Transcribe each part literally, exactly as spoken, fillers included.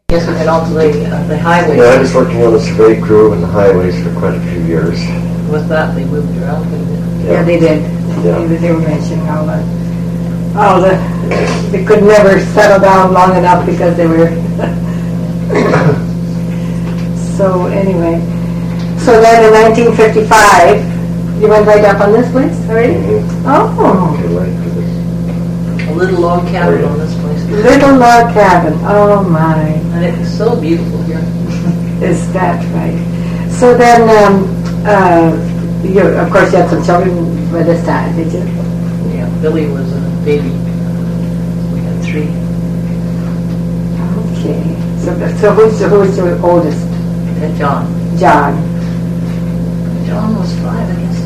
Yes, we had also the, uh, the highway. Yeah, I was working on the survey crew and the highways for quite a few years. With that, they moved around quite a bit. Yeah, yeah they did. Yeah. They, they were mentioning all the, all the, they could never settle down long enough because they were. So anyway, so then in nineteen fifty-five, you went right up on this place already? Mm-hmm. Oh. Okay, right for this. A little log cabin on this place. Little log cabin. Oh my. And it was so beautiful here. Is that right? So then, um, uh, you, of course, you had some children by this time, did you? Yeah, Billy was a baby. We had three. Okay. So, so who's, who's your oldest? And John. John. John was five, I guess.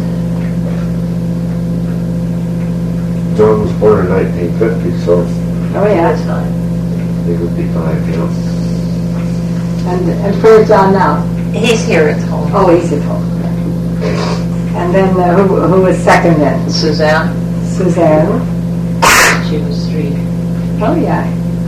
John was born in nineteen fifty, so Oh yeah. That's fine. he would be five, you know. And and where's John now? He's here at home. Oh, he's at home. And then uh, who who was second then? Suzanne, Suzanne. she was three. Oh yeah.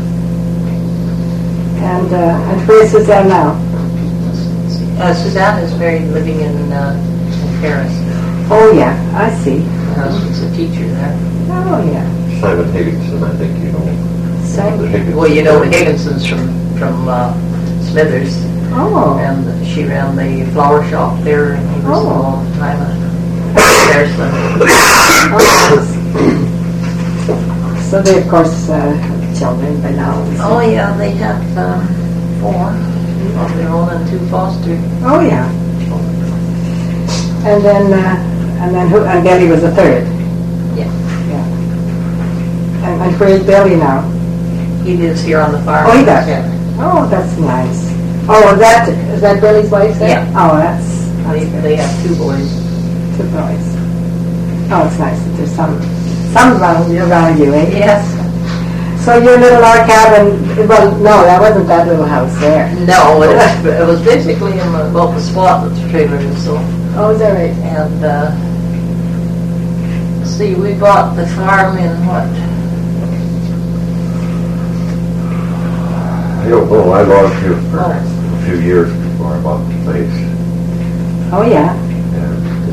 And uh, and where's Suzanne now? Uh, Suzanne is married, living in, uh, in Paris. Oh yeah, I see. Her husband's a teacher there. Oh yeah. Simon Higginson, I think you know. So. The Higginson. Well, you know the Higginsons from from uh, Smithers, Oh. and she ran the flower shop there, and he was Oh. a long time a their son. Oh. So they of course uh, have children by now. Oh yeah, they have um, four of their own and two foster. Oh yeah. And then uh, and then who? And Billy was the third. Yeah. Yeah. And, and where's Billy now? He lives here on the farm. Oh, he does? Yeah. Oh, that's nice. Oh, is that is that Billy's wife there? Yeah. Oh, that's, that's They, good. they have two boys. Two boys. Oh, it's nice that there's some some around, around you, eh? Yes. So your little log cabin, well, no, that wasn't that little house there. No, it was, it was basically in the, well, the spot that the trailer is so. Oh, is that right? And, uh, see, we bought the farm in what? I don't know, I lost here for Oh. a few years before I bought the place. Oh, yeah. And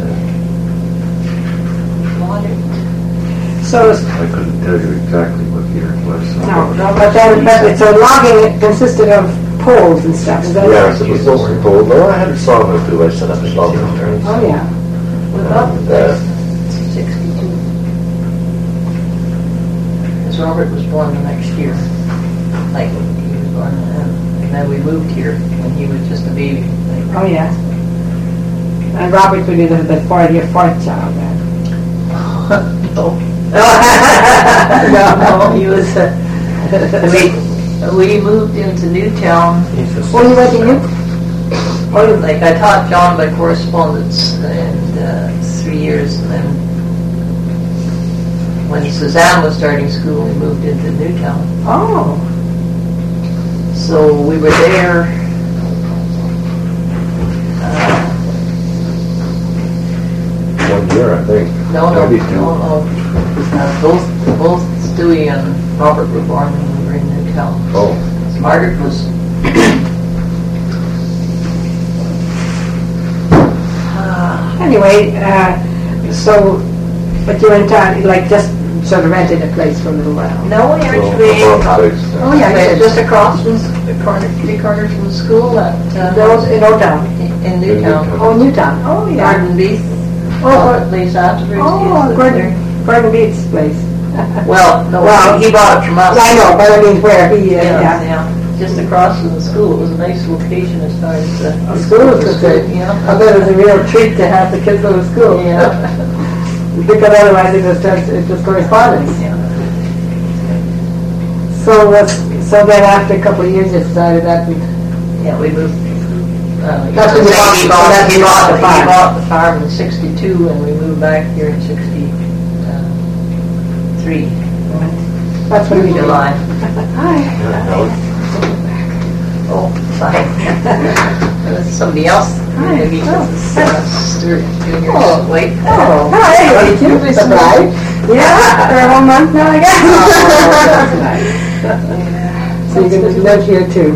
So, uh, I couldn't tell you exactly what year it was. So no, no, but then, but so logging consisted of poles and stuff, is that Yes, right? it was mostly cold. No, I had a sawmill too. I set up a sawmill there. Oh, yeah. We bought the And, uh, place sixty-two. Because Robert was born the next year. Like, he was born, uh, and then we moved here when he was just a baby. Like, Oh, yeah. And Robert would be the, the fourth, your fourth child then. no. No. No, he was, uh, we, we moved into Newtown. Oh, you went to New? Oh, like I taught John by correspondence and uh, three years, and then when Suzanne was starting school, we moved into Newtown. Oh. So we were there. Uh, One year, I think. no, no, Maybe two. no, no. Uh, both, both Stewie and Robert were born when we were in Newtown. Oh. Margaret was. uh, Anyway, uh, so, but you went on, like, just sort of rented a place for a little while. no, we actually. So, I bought the place, uh, Oh, yeah, Okay, you did. just across from the corner, three corners from the school at uh, Those in Old Town. in Newtown. Newtown. Oh, Newtown. Oh, yeah. Garden Beef. Oh, at least afterwards. Oh, yes, Gordon, there. Gordon Beats' place. Well, no, Well, he bought it from us. I know, but I mean where he is, Yeah, yeah. yeah. Just across from the school. It was a nice location as far as uh, A school is good. Yeah. I bet it was a real treat to have the kids go to school. Yeah. Because otherwise it was just, it was correspondence. Yeah. So was, so then after a couple of years you decided that we, Yeah, we moved. Uh, That's when you bought- he so bought, that's he when you bought, bought the he farm. bought the farm in sixty-two, and we moved back here in sixty-three. that's when we. July. Hi. yeah, no, Oh, fine. That's somebody else. Hi. Maybe Oh. this is uh, Stuart Junior's Oh. wife. Oh, hi, thank you. That's right. Yeah, for one month now, I guess. Oh, That's nice. So you're going to live here too?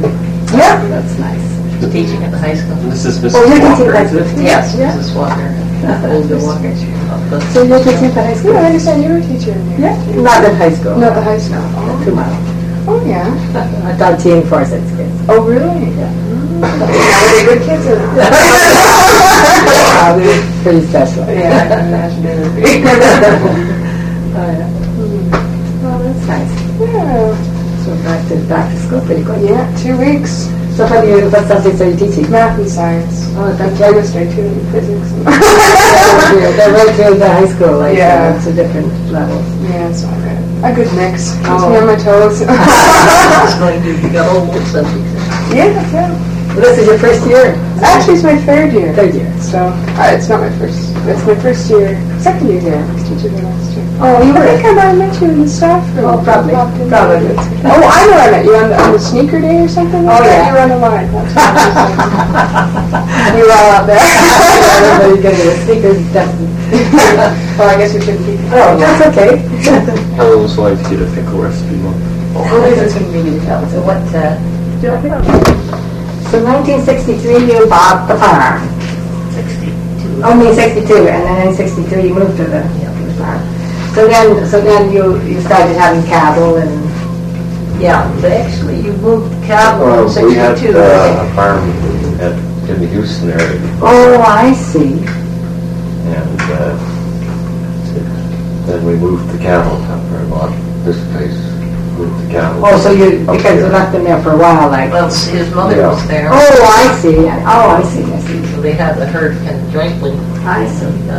Yeah, that's nice. Teaching at the high school. This is Oh, you're Missus teaching Walker. high school? Yes, Yeah. Missus Walker, older Walker. So you're teaching at high school? Yeah, I understand you were a teacher in there. Yeah. Not at high school. Not the high school. Not too much. Oh, yeah. I taught teen for six kids. Oh, really? Yeah. Mm. Now, were they good kids or not? Uh, we were pretty special. Yeah, I can imagine they would be. Oh, yeah. Oh, that's nice. Yeah. So back to back to school pretty quick. Yeah, two weeks. So what, do you, what subjects are you teaching? Math and science. Oh, And that's chemistry, too, and physics. yeah, they're right through the high school, like, Yeah. uh, to different levels. Yeah, it's all good. A good mix. Keeps Oh. me on my toes. It's going to, you got all those subjects. Yeah, yeah. Well, this is your first year? Actually, it's my third year. Third year. So, uh, it's not my first. It's my first year. Second year here. I was teaching the last year. Oh, you I were? think I might have met you in the staff room. Oh, probably. Popped in. Probably. Oh, I know I met you on the, on the sneaker day or something. like Oh, that. yeah. You were on the line. That's what I was thinking. We were all out there. Everybody getting a sneakers dusted. Well, I guess we shouldn't keep. Oh, that's okay. I always like to get a pickle recipe one. Well, this is convenient to tell. So what, uh, do you like it? So nineteen sixty-three, you bought the farm. Sixty-two. Oh, I mean sixty-two, and then in sixty-three you moved to the, Yeah. to the farm. So then, so then you, you started having cattle and, Yeah, but actually you moved cattle Well, in we had sixty-two. uh, a farm at, in the Houston area, oh, I see. and uh, then we moved the cattle after I bought this place. Moved the cattle. Oh, so you, up because you here. left them there for a while, like, Well, his mother Yeah. was there, oh, I see, oh, I see, I see. so they had the herd kind of jointly. I see. Uh,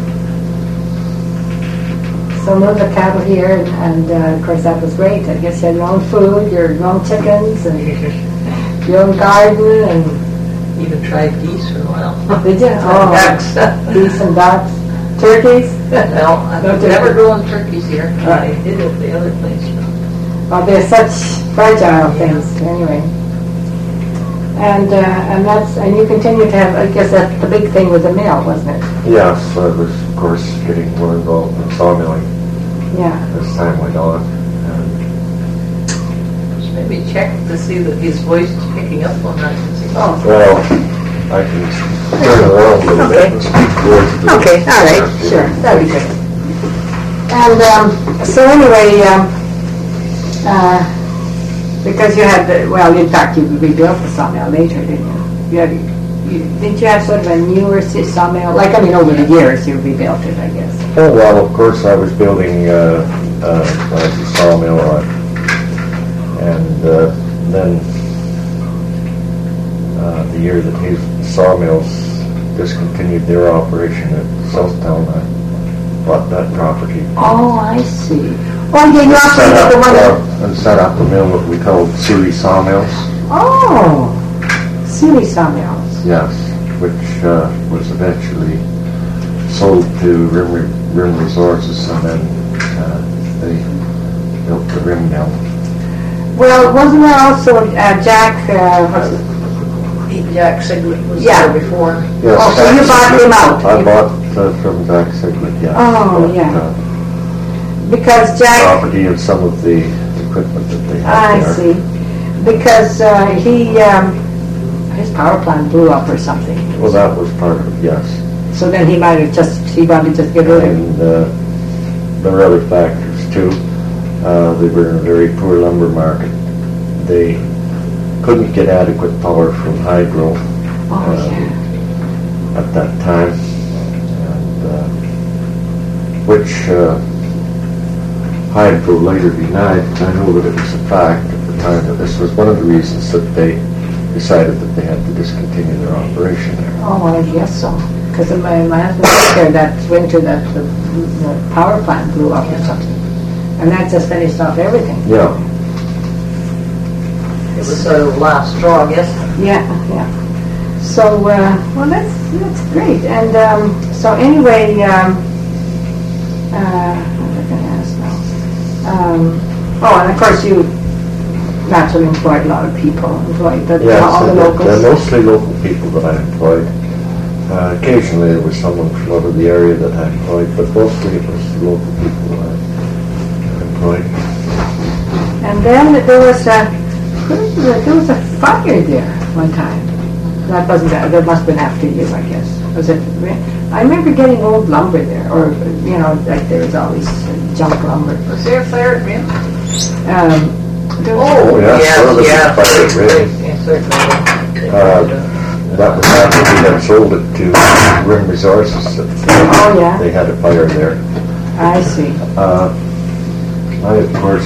So moved the cattle here, and, and uh, of course that was great. I guess you had your own food, your own chickens, and your own garden, and Even tried geese for a while. did you? Oh, Ducks. geese and ducks, turkeys. Well, I've No never turkey. grown turkeys here. I did at the other place. Well, they're such fragile things, anyway. And uh, and that's and you continue to have. I guess that the big thing was the mill, wasn't it? Yes, I was, of course, getting more involved in sawmilling Yeah. as time went on. And Just maybe check to see that his voice is picking up on that. Oh. Well, I can turn around a little bit and speak towards the... Okay. All right. Sure. That'd be great. And um, so anyway, um, uh, because you had the, well, in fact, you rebuilt the sawmill later, didn't you? You had, you, didn't you have sort of a newer si- sawmill? Like, I mean, over the years you rebuilt it, I guess. Oh, well, of course, I was building uh, uh, a sawmill, uh, and uh, then uh, the year that his sawmills discontinued their operation at Southtown, I bought that property. Oh, I see. Oh, yeah, you also Set did up, the one that... uh, and set up a mill that we called Sealy Sawmills. Oh, Sealy sawmills. Yes, which uh, was eventually sold to Rim, Rim Resources, and then uh, they built the Rim Mill. Well, wasn't there also uh, Jack, uh, what's his- Jack Siglet was Yeah. there before. Yes, Oh, so you Jack bought Siglet. him out? I bought uh, from Jack Siglet, yes. Oh, But, yeah. uh, because Jack... property and some of the equipment that they had I there. see. Because uh, he, um, his power plant blew up or something. Well, that was part of it, yes. So then he might have just, he wanted to just get rid of it. And uh, there were other factors too. Uh, they were in a very poor lumber market. They couldn't get adequate power from hydro Oh, uh, yeah. at that time, and uh, which uh, hydro later denied. I know that it was a fact at the time that this was one of the reasons that they decided that they had to discontinue their operation there. Oh, I guess so. Because my, my husband was there that winter that the, the power plant blew up or something. And that just finished off everything. Yeah. It was a last straw, I guess. Yeah, yeah. So, uh, well, that's that's great. And um, so anyway, um, uh, what was I going to ask now? Um, oh, and of course you naturally employed a lot of people, employed the, Yes, all the and they're- locals. they're mostly local people that I employed. Uh, occasionally there was someone from out of the area that I employed, but mostly it was local people that I employed. And then there was a, There was a fire there one time. That wasn't, that that must have been after you, I guess. Was it, I remember getting old lumber there, or, you know, like there was always junk lumber. Was there a fire at Rim? Um, there was- Oh, yeah, yeah, so this is yeah. fire at Rim. Yeah, certainly. Uh, That was after we had sold it to Rim Resources. Oh, yeah. They had a fire there. I see. Uh, I, of course,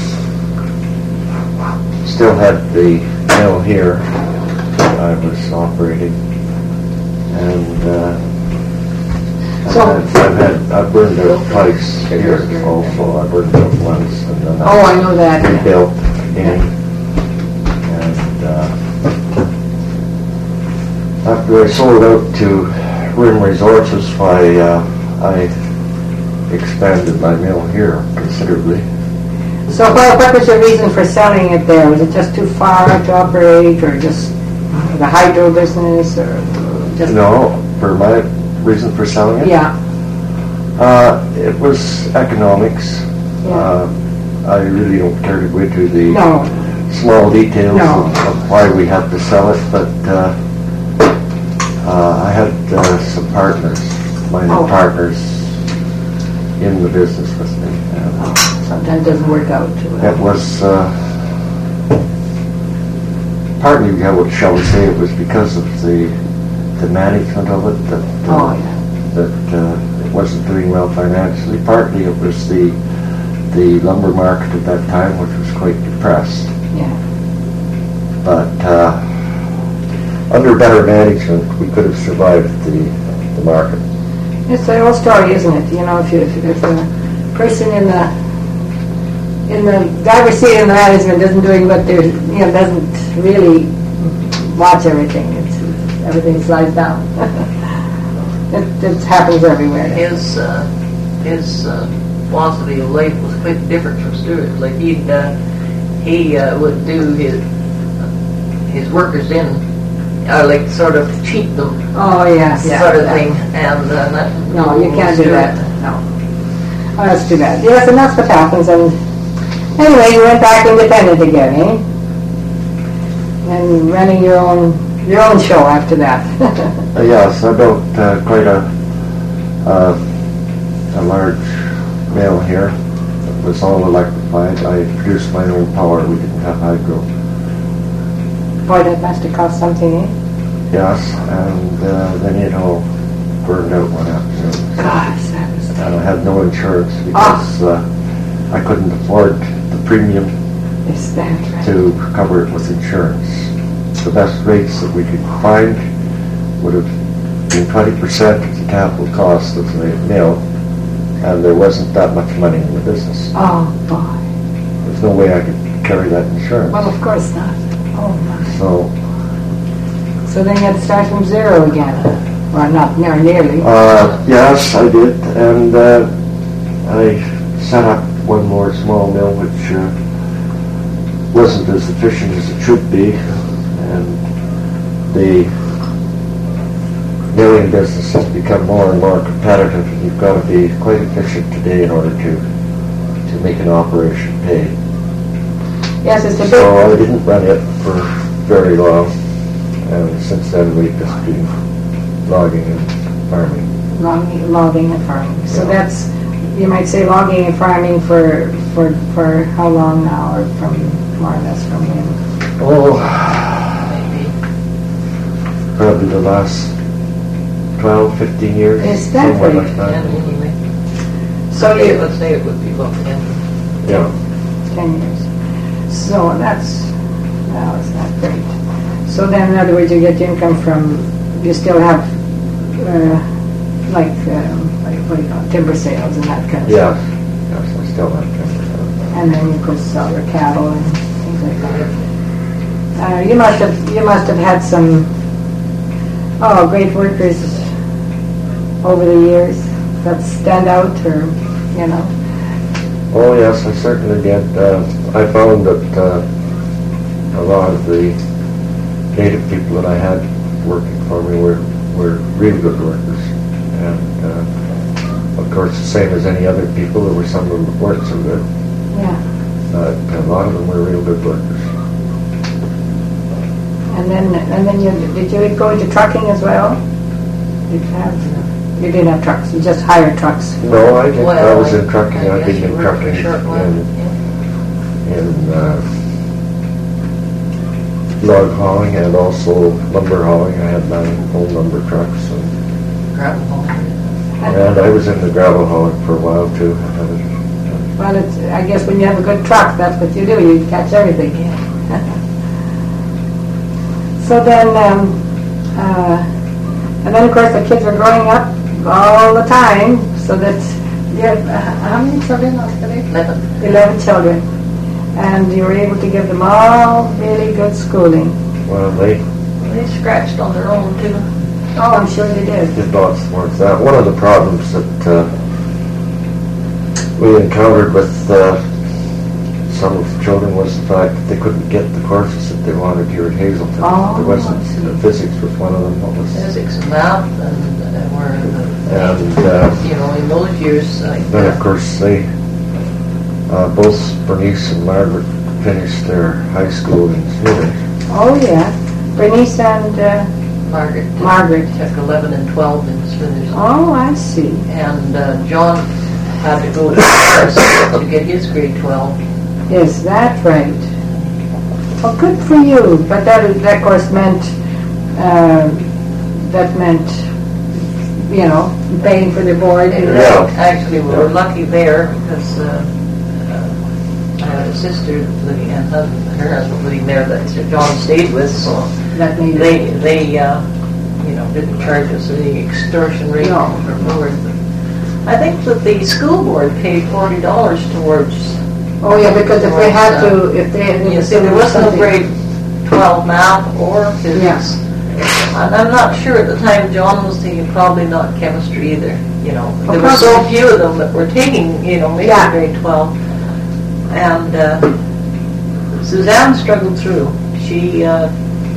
still had the mill here I was operating, and uh, So- I've had, I've had, I've burned out twice here also. I burned out once, and then Oh, I know that. yeah. rebuilt again. And uh, after I sold out to Rim Resources, I, uh, I expanded my mill here considerably. So what, what was your reason for selling it there? Was it just too far to operate, or just the hydro business, or just? No, for my reason for selling it? Yeah, Uh, it was economics. yeah. Uh, I really don't care to go into the No, small details No. of, of why we had to sell it, but uh, uh, I had uh, some partners, minor Oh. partners in the business with me. And sometimes it doesn't work out too it well. was uh, partly, yeah, what shall we say, it was because of the the management of it that uh, Oh, yeah. that uh, it wasn't doing well financially. Partly it was the the lumber market at that time, which was quite depressed. Yeah. But uh, under better management, we could have survived the, the market. It's the old story, isn't it? You know, if you, if, if the person in the in the driver's seat in the management isn't doing what they're, you know, doesn't really watch everything, it's, everything slides down. it, it happens everywhere. His, uh, his uh, philosophy of life was quite different from Stuart's. Like he'd, uh, he uh, would do his, his workers in, uh, like sort of cheat them, Oh, yes. Yeah, sort of yeah. thing, and uh, that. No, you can't do Stuart- that. No. Oh, that's too bad. Yes, and that's what happens. And anyway, you went back independent again, eh? And running your own your own show after that. Uh, yes, I built uh, quite a uh, a large mill here. It was all electrified. I produced my own power. We didn't have hydro. Boy, that must have cost something, eh? Yes, and uh, then it all burned out one afternoon. Gosh, that was. And I had no insurance because uh, I couldn't afford the premium Is that right? to cover it with insurance. The best rates that we could find would have been twenty percent of the capital cost of the mill, and there wasn't that much money in the business. Oh, boy. There's no way I could carry that insurance. Well, of course not. Oh, my. So, So then you had to start from zero again. Well, not near, nearly. uh, yes, I did, and uh, I set up one more small mill which uh, wasn't as efficient as it should be, and the milling business has become more and more competitive, and you've got to be quite efficient today in order to to make an operation pay. Yes, it's a big. So I didn't run it for very long, and since then we've just been logging and farming. Logging, logging and farming. So Yeah. that's, you might say, logging and farming for for for how long now, or from more or less from when? Oh, Maybe. probably the last twelve, fifteen years. Is that somewhere right? like that. And anyway. So Okay, you, let's say it would be about ten. Yeah. ten years. So that's, well, it's not great. So then, in other words, you get income from, you still have, uh, like, um, like, what do you call it, timber sales and that kind of Yeah. stuff. Yes, I still have to. And then you could sell your cattle and things like that. Uh, you must have, you must have had some, oh, great workers over the years that stand out, or, you know. Oh, yes, I certainly did. Uh, I found that uh, a lot of the native people that I had working for me were, were really good workers. And, uh, of course, the same as any other people, there were some of them that weren't so good. Yeah. But a lot of them were real good workers. And then, and then you, did you go into trucking as well? Did you have, you didn't have trucks, you just hired trucks? No, I didn't. I Well, was in trucking. I I've guess been you in worked for trucking a short while, and yeah. in uh, log hauling and also lumber hauling. I had my own lumber trucks, and, Gravel hauling. and I was in the gravel hauling for a while too. I had a- Well, it's, I guess when you have a good truck, that's what you do, you catch everything. Yeah. So then, um, uh, and then of course the kids were growing up all the time, so that you have, uh, how many children altogether? Eleven. Eleven children. And you were able to give them all really good schooling. Well, they They scratched on their own too. Oh, I'm sure they did. did lots towards that. One of the problems that uh, we encountered with uh, some of the children was the fact that they couldn't get the courses that they wanted here at Hazelton. Oh, there wasn't, I see. uh, physics was one of them. What was Physics and math and uh, were, the, And uh, you know, in those years, like, then of course they, uh, both Bernice and Margaret finished their high school in Smithers. Oh, yeah. Bernice and uh, Margaret. Margaret. Took eleven and twelve in Smithers. Oh, I see. And uh, John had to go to Paris to get his grade twelve. Is that right? Well, good for you. But that, that of course, meant, uh, that meant, you know, paying for the board. And Yeah. Actually, we were Yeah. lucky there because uh, uh, I had a sister living, and husband, her husband living there that Sir John stayed with, so That made they, they, uh, you know, didn't charge us any extortion rate No. for board. But I think that the school board paid forty dollars towards. Oh, yeah, because if they had to, if they... You see, there was no grade twelve math or physics. And I'm not sure at the time John was taking probably not chemistry either, you know. There were so probably. few of them that were taking, you know, maybe Yeah. grade twelve. And uh, Suzanne struggled through. She, uh,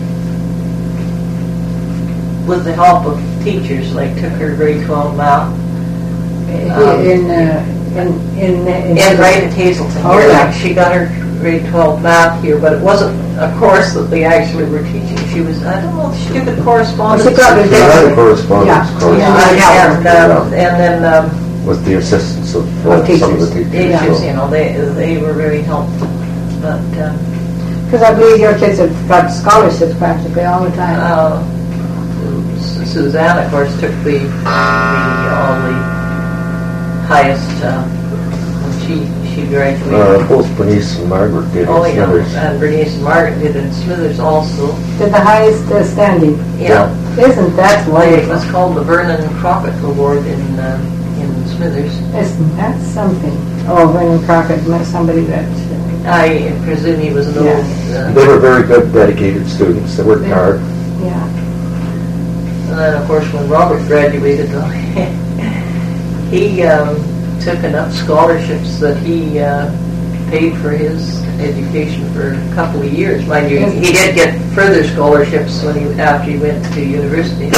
with the help of teachers, like took her grade twelve math. Um, In, uh, in, in... in And right at Hazelton Oh, here, yeah. like she got her grade twelve math here, but it wasn't a course that they actually were teaching. She was, I don't know if she took a correspondence. She probably So I had a did. correspondence Yeah. course Yeah, and, Yeah. um, and then um, with the assistance of Of uh, some of the teachers. teachers. teachers, so- you know, they they were very helpful. But um, Because I believe your kids have got scholarships practically all the time. uh, Su- Suzanne, of course, took the the all the highest uh, when she she graduated. Uh, both Bernice and Margaret did Oh, in yeah, Smithers. and Bernice and Margaret did in Smithers also. Did the highest uh, standing. Yeah, Isn't that it wonderful? was called the Vernon Crockett Award in uh, in Smithers. Isn't that something? Oh, Vernon Crockett met somebody that... Uh, I presume he was an Yeah. old. Uh, They were very good, dedicated students. They worked Yeah. hard. yeah. and then, of course, when Robert graduated, though, he um, took enough scholarships that he uh, paid for his education for a couple of years. Mind you, he did get further scholarships when he after he went to university.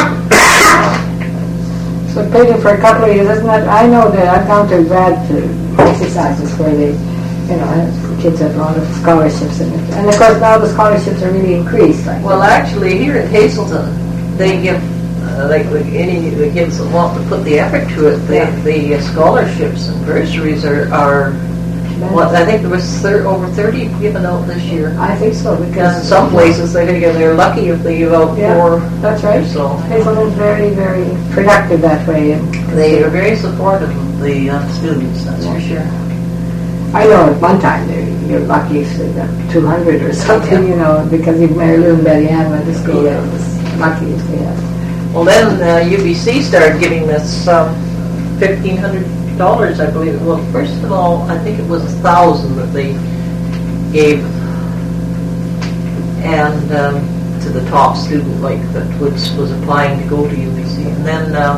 So it paid him for a couple of years, isn't that? I know that I've gone to grad uh, exercises where they, you know, have- kids have a lot of scholarships in it. And of course now the scholarships are really increased. Like Well, actually, here at Hazelton, they give, uh, like, like any of the kids that want to put the effort to it, they, Yeah. the uh, scholarships and bursaries are, are what, I think there was thir- over thirty given out this year. I think so, And because... some places, they think they're lucky if they give out Yeah, four that's right. or so. Hazelton's very, very productive that way. And They are very supportive of the uh, students, that's for sure. I know at one time they, you're lucky if they got two hundred or something, Yeah. you know, because even Mary Lou and Betty Ann went to school there. It was lucky if they had. Well, then uh, U B C started giving this um, fifteen hundred dollars, I believe. Well, first of all, I think it was a thousand that they gave, and um, to the top student, like that was was applying to go to U B C, and then uh,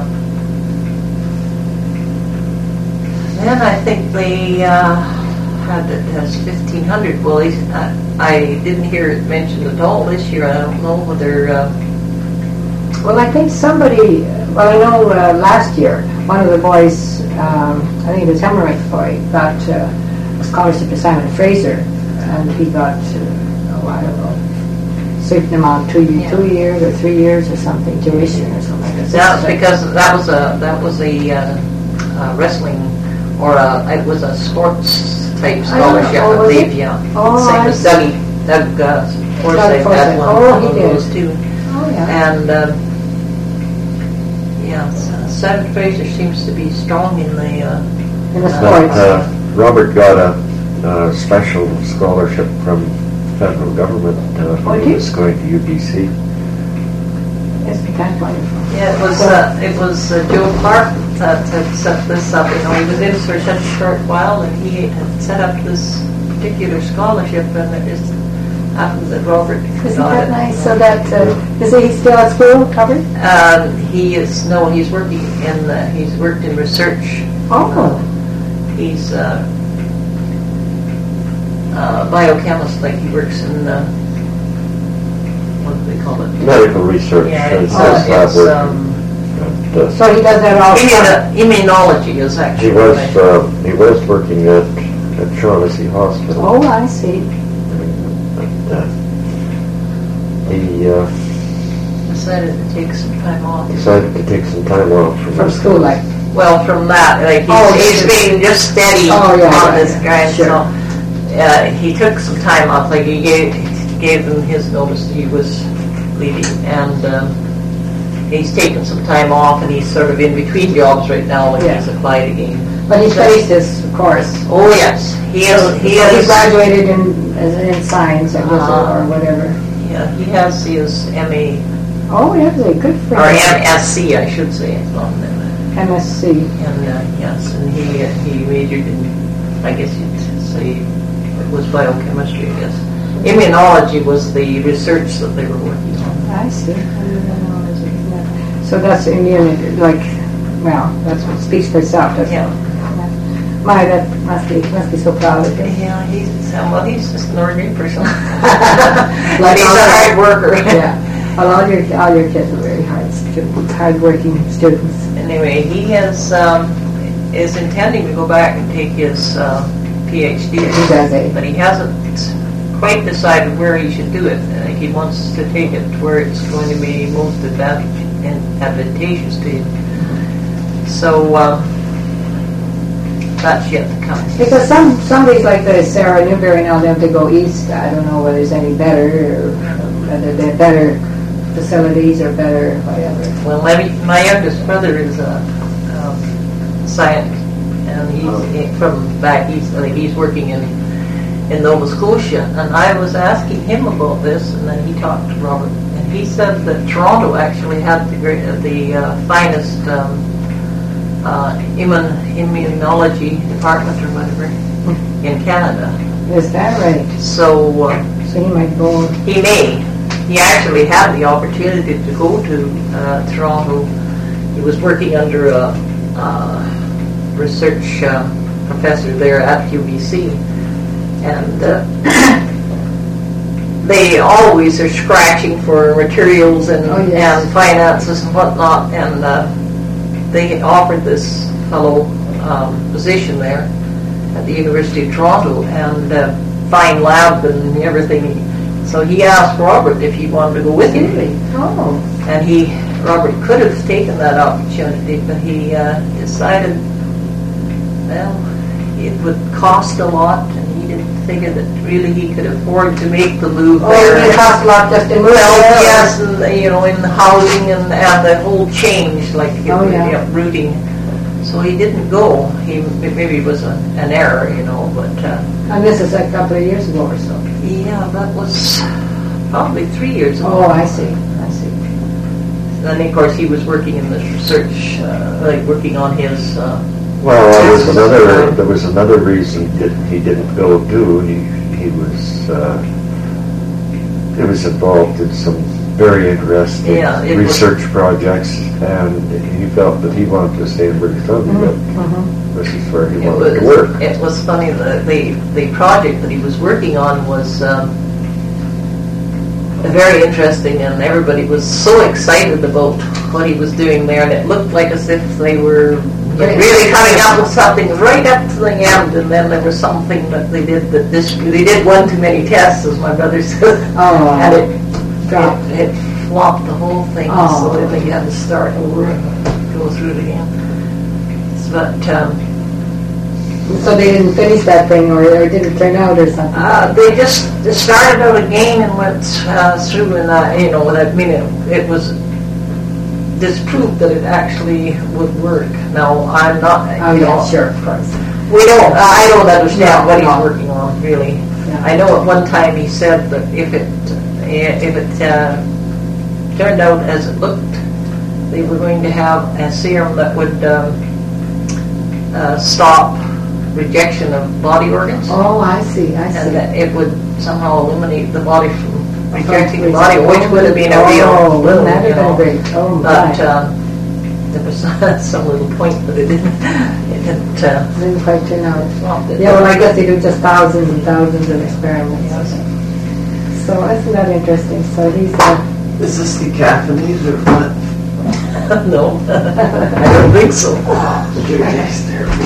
then I think they uh, had it as fifteen hundred. Well, they, I, I didn't hear it mentioned at all this year. I don't know whether. Uh, Well, I think somebody, well, I know uh, last year, one of the boys, um, I think it was Hemmerich boy, got uh, a scholarship to Simon Fraser, and he got, uh, oh, I don't know, certain amount, two, ye- two years or three years or something, tuition or something like that. That was because that was a, that was a uh, uh, wrestling, or a, it was a sports type scholarship, oh, I was believe, it? yeah. Oh, Same I as see. Dougie, Doug uh, Forsythe Forsythe. had one Oh, of he did. those too. Oh, yeah. And, uh, yeah, S- Sam Fraser seems to be strong in the, uh, In the uh, sports. Uh, Robert got a, uh special scholarship from federal government uh, Oh, when did he he? was going to U B C. Yes, that's wonderful. yeah, it was, uh, it was uh, Joe Clark that had set this up. You know, he was in for such a short while, and he had set up this particular scholarship, and it just happened that Robert Isn't got that it. nice? So that, uh, is he still at school, covered? Um, he is, no, he's working in, uh, he's worked in research. Oh, He's uh, uh, biochemist, like he works in, uh, what do they call it? Medical research. Yeah, uh, it's, does uh, lab it's, work. um, And, uh, so he does that all the immuno- immunology is actually. He was, what I- uh, he was working at, at Shaughnessy Hospital. Oh, I see. But, uh, he uh, decided to take some time off. decided to take some time off from, From school, like. Well, from that, like he's, Oh, he's sure. being just steady Oh, yeah, on yeah, this yeah. guy. Sure. So uh, he took some time off. Like he gave gave them his notice he was leaving, and um, he's taken some time off, and he's sort of in between jobs right now, and Yeah. he's applied again. But he finished his course. Oh yes, he So is. He so he is. graduated in, as in science, I guess, Uh-huh. or whatever. Yeah, he has his M A Oh, yeah, a good or friend. M S C, I should say. It's not an M A. M S C. And uh, yes, and he uh, he majored in, I guess you'd say, it was biochemistry. I guess immunology was the research that they were working on. I see. Immunology, yeah. So that's immunity, like, well, that's what speaks for itself, doesn't it? Yeah. Yeah. My, that must be, must be so proud of him. Yeah, he's uh, well, he's just an ordinary person. Like But he's a all- hard worker. Yeah. Well, all your, all your kids are very hard students, hard-working students. Anyway, he has um, is intending to go back and take his uh, PhD. He does, eh? But he hasn't quite decided where he should do it. I think he wants to take it to where it's going to be most advantage- and advantageous to him. So uh, that's yet to come. Because some, somebody's like the Sarah Newberry now, they have to go east. I don't know whether it's any better, or whether they're better facilities or better whatever. Well, my, my youngest brother is a um, scientist, and he's Oh. he- from back east. I think he's working in in Nova Scotia. And I was asking him about this, and then he talked to Robert, and he said that Toronto actually had the great, the uh, finest um, uh, immun, immunology department or whatever in Canada. Is that right? So uh, So he might go, he may. He actually had the opportunity to go to uh, Toronto. He was working under a, uh research uh, professor there at U B C, and uh, they always are scratching for materials and, Oh, yes. and finances and whatnot, and uh, they offered this fellow um, position there at the University of Toronto, and uh, fine lab and everything. So he asked Robert if he wanted to go with him. really? Oh. And he, Robert could have taken that opportunity, but he uh, decided, well, it would cost a lot, and he didn't figure that really he could afford to make the move Oh, there. it costs a lot just to move Well, there? yes, and the, you know, in the housing and, and the whole change, like Oh, the yeah. uprooting. So he didn't go. He it maybe it was a, an error, you know, but uh, And this is a couple of years ago or so. yeah, that was probably three years ago. Oh, I see, I see. And of course, he was working in this research, uh, like working on his. Uh, Well, there was Yes. another, there was another reason that he didn't go too. He, he was, uh, he was involved in some very interesting Yeah, it was- research projects, and he felt that he wanted to stay in British Columbia. Mhm. This is where he it wanted was. to work. It was funny. The, the the project that he was working on was um, very interesting, and everybody was so excited about what he was doing there, and it looked like as if they were really coming up with something right up to the end, and then there was something that they did that this they did one too many tests, as my brother said, Oh, and it dropped. It, it flopped the whole thing, Oh. so then they had to start over and go through it again. But um, So they didn't finish that thing, or, or did it turn out, or something? uh, they just they started out again and went uh, through, and uh, you know, I mean, it, it was disproved that it actually would work. Now, I'm not, Oh, you yeah, know, sure, of course. we don't, I don't understand No, what he's no. working on, really. Yeah. I know at one time he said that if it, if it uh, turned out as it looked, they were going to have a serum that would um, uh, stop rejection of body organs, Oh, I see, I and see. that it would somehow eliminate the body from rejecting the From body, which would have been a real Oh, boon, wouldn't that you have know. been great? Oh, But my. um, there was some little point, but it didn't. It didn't. Uh, Didn't quite turn out. well, it- Yeah, well, I guess they do just thousands and thousands of experiments. Yes. So isn't that interesting? So he's uh, Is this decaffeinated or what? no, I don't think so. Your taste terrible.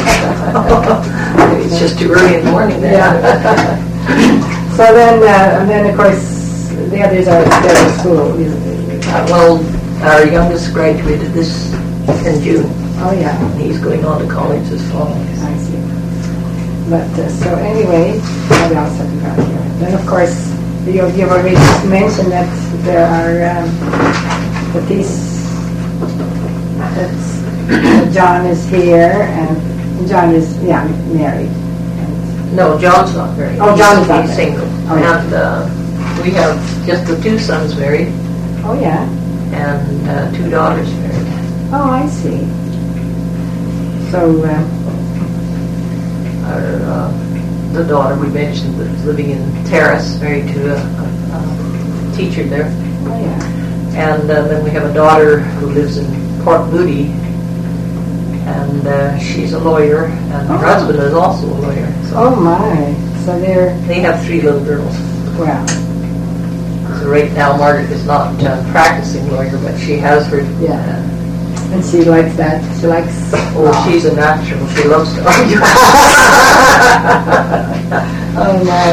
It's just too early in the morning there. yeah. So then, uh, and then of course the others are still in school. Uh, well, our youngest graduated this in June. Oh yeah, He's going on to college this fall. I see. But uh, so anyway, what else have we got here? Then of course you you've already just mentioned that there are um, that these that's uh, John is here and John is yeah married. And, No, John's not married. Oh, John's not He's married. single. Oh, yeah. And uh, we have just the two sons married oh yeah. and uh, two daughters married. Oh, I see. So, uh, Our, uh, the daughter we mentioned was living in Terrace, married to a, a, a teacher there. oh yeah. And uh, then we have a daughter who lives in Port Moody, and uh, she's a lawyer, and her Oh. husband is also a lawyer. So Oh my. So they're, they have three little girls. well, So right now Margaret is not a practicing lawyer, but she has her. Yeah. Uh, and she likes that. She likes. oh, she's a natural. She loves to argue. Oh my.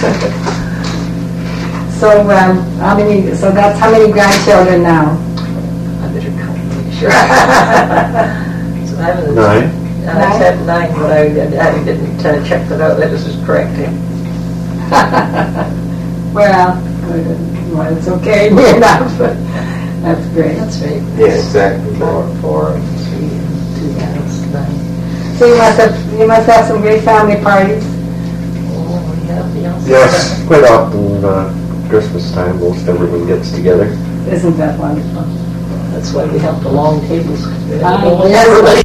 So, um, how many? So that's how many grandchildren now? I better count. Make sure. so I haven't. Nine. I said nine, but I, I didn't uh, check that out. That is correct. Eh? Well, well, it's okay. Near enough. That's great. That's right. Yeah, exactly. Four, four, and three, and two, that's nine. So you must have you must have some great family parties. Oh, we have, yes. Yes, quite often, uh, Christmas time, most everyone gets together. Isn't that wonderful? That's why we have the long tables. Ah, Everybody.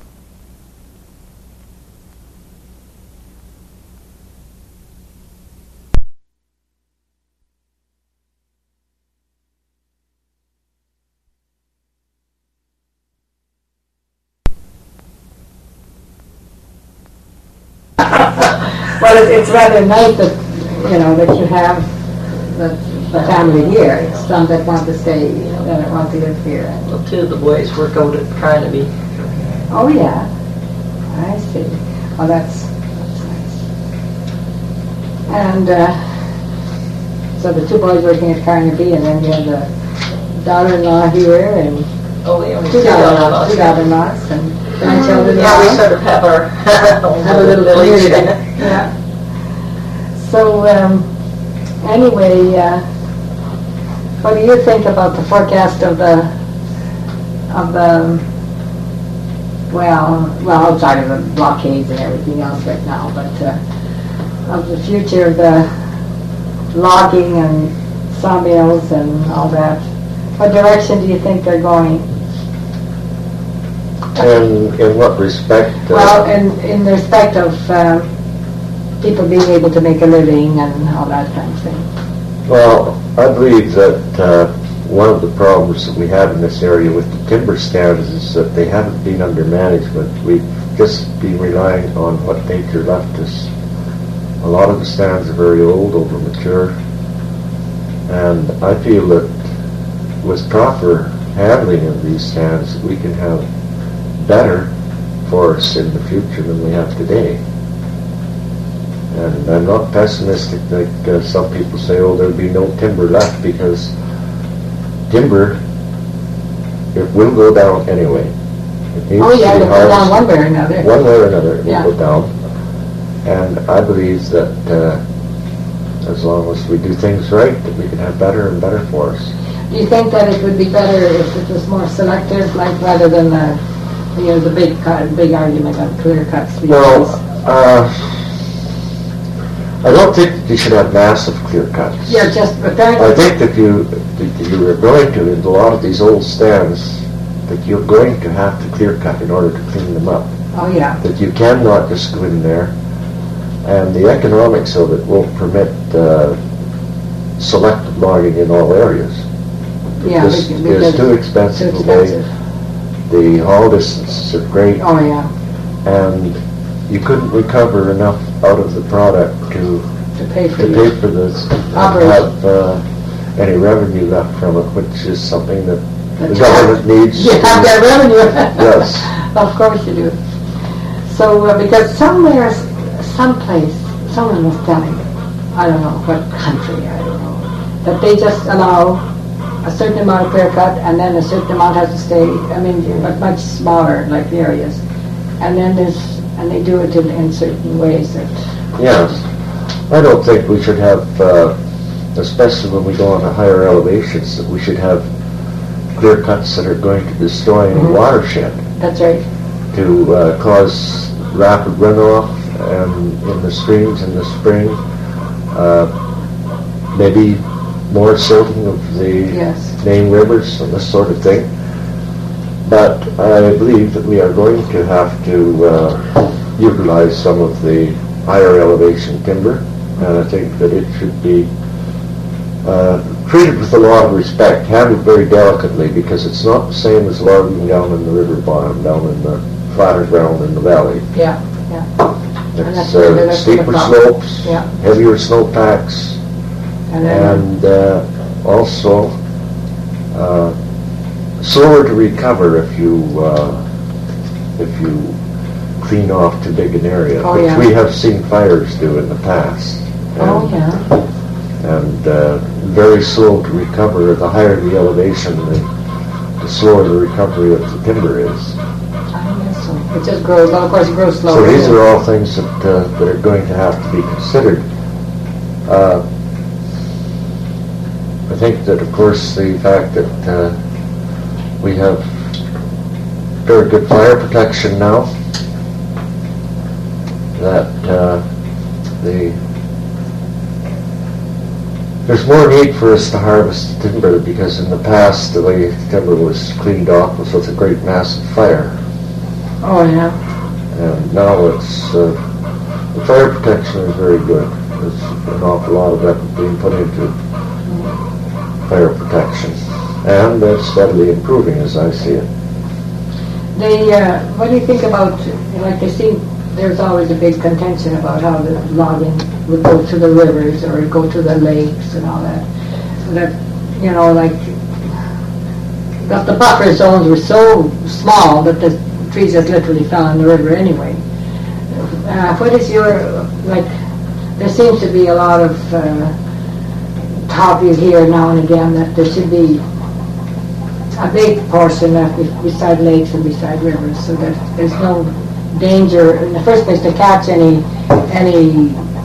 Well, it, it's rather nice that you know that you have the, the family here. Some that want to stay, that want to live here. Well, two of the boys work out at Carnaby. Oh yeah, I see. Oh, that's that's nice. And uh, so the two boys working at Carnaby, and then you have the daughter-in-law here, and Oh, we only two two daughter-in-laws, two daughter-in-laws. daughter-in-laws, and grandchildren. Yeah, we sort of have our own have a little village. community. Yeah. So um, anyway, uh, what do you think about the forecast of the of the well, well outside of the blockades and everything else right now, but uh, of the future of the logging and sawmills and all that? What direction do you think they're going? And in what respect? uh, Well, in, in respect of um, people being able to make a living and all that kind of thing. Well, I believe that uh, one of the problems that we have in this area with the timber stands is that they haven't been under management. We've just been relying on what nature left us. A lot of the stands are very old, over mature, and I feel that with proper handling of these stands, we can have better forests in the future than we have today. And I'm not pessimistic like uh, some people say, oh, there'll be no timber left, because timber, it will go down anyway. It needs Oh, yeah, to be it'll go down harvested. one way or another. One way or another, it Yeah. will go down. And I believe that uh, as long as we do things right, that we can have better and better forests. Do you think that it would be better if it was more selective, like rather than the, you know, the big cut, big argument on clear cuts? these Well, days? uh, I don't think that you should have massive clear cuts. Yeah, just I apparently, think that you, that you are going to, in a lot of these old stands, that you're going to have to clear cut in order to clean them up. oh, yeah, That you cannot just go in there, and the economics of it won't permit uh, selective logging in all areas. yeah. This beca- is because too it's expensive too today. expensive. The haul distances are great, Oh, yeah, and you couldn't recover enough out of the product to to pay for to pay it. for this and Operation. have uh, any revenue left from it, which is something that the That's government needs. You to- have that revenue. Yes. Of course you do. So, uh, because somewhere, someplace, someone was telling me, I don't know what country, I don't know, that they just allow a certain amount of clear cut and then a certain amount has to stay, I mean, but much smaller, like areas. And then there's, and they do it in, in certain ways that, Yes. I don't think we should have, uh, especially when we go on to higher elevations, that we should have clear cuts that are going to destroy any Mhm. watershed, that's right. to uh, cause rapid runoff and in the streams in the spring, uh, maybe more silting of the Yes. main rivers and this sort of thing. But I believe that we are going to have to uh, utilize some of the higher elevation timber, and I think that it should be uh, treated with a lot of respect, handled very delicately, because it's not the same as logging down in the river bottom, down in the flatter ground in the valley. Yeah, yeah. And that's It's where the- uh, that's where the steeper problem- slopes, Yeah. heavier snowpacks, And then, and uh, also uh, slower to recover if you uh, if you clean off too big an area, Oh, which yeah. we have seen fires do in the past. oh, And- yeah. And uh, very slow to recover. The higher the elevation, the, the slower the recovery of the timber is. I guess so. It just grows, well, of course, it grows slower. So these are all things that uh, that are going to have to be considered. Uh, I think that, of course, the fact that uh, we have very good fire protection now, that uh, the there's more need for us to harvest timber, because in the past the way timber was cleaned off was with a great massive fire. Oh, yeah. And now it's, uh, the fire protection is very good. There's an awful lot of effort being put into fire protection. And that's steadily improving as I see it. They, uh, what do you think about, like, they seem, there's always a big contention about how the logging would go to the rivers or go to the lakes and all that. That, you know, like, that the buffer zones were so small that the trees just literally fell in the river anyway. Uh, what is your, like, there seems to be a lot of uh, talk you hear now and again that there should be a big portion left be- beside lakes and beside rivers, so that there's no danger, in the first place, to catch any, any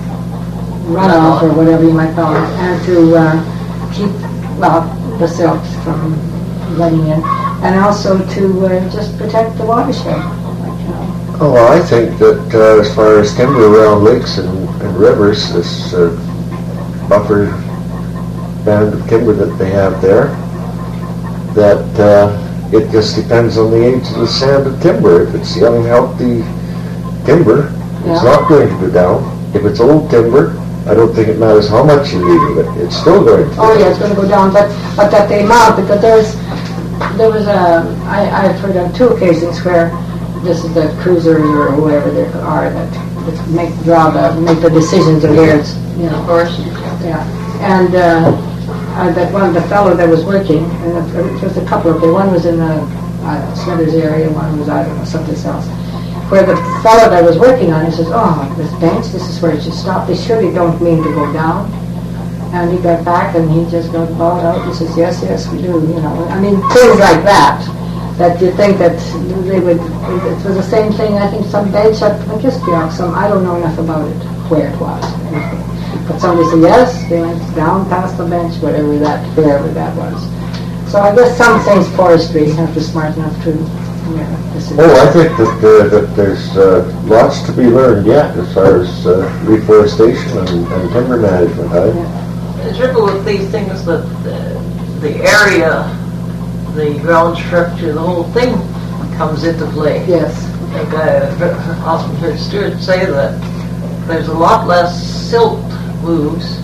runoff or whatever you might call it, and to uh, keep, well, the silts from letting in, and also to uh, just protect the watershed, like, you know. Oh, well, I think that uh, as far as timber around lakes and, and rivers, this uh, buffer band of timber that they have there, that uh, it just depends on the age of the sand of timber. If it's young, healthy timber, it's Yeah. not going to go down. If it's old timber, I don't think it matters how much you leave of it. It's still going to go Oh, down. yeah, it's gonna go down, but, but that the amount, because there's, there was a, I, I've heard on two occasions where this is the cruisers or whoever they are that, that make, draw the, make the decisions of where it's, you know. Of course. Yeah, and uh, uh, that one, the fellow that was working, and it was a couple of them, one was in the uh, Smithers area, one was, I don't know, someplace else, where the fellow that was working on it says, oh, this bench, this is where it should stop, they surely don't mean to go down. And he got back and he just got bought out and says, yes, yes, we do, you know. I mean, things like that, that you think that they would, it was the same thing, I think some bench at McKiskiock, some, I don't know enough about it, where it was, anything. But somebody said, yes, they went down past the bench, whatever that, wherever that was. So I guess some things forestry have to smart enough to, you know, to Oh, I think that, uh, that there's uh, lots to be learned yet as far as uh, reforestation and, and timber management. I, Yeah. The trouble with these things that the, the area, the ground structure, the whole thing comes into play. Yes. Like I often heard Stuart say that there's a lot less silt moves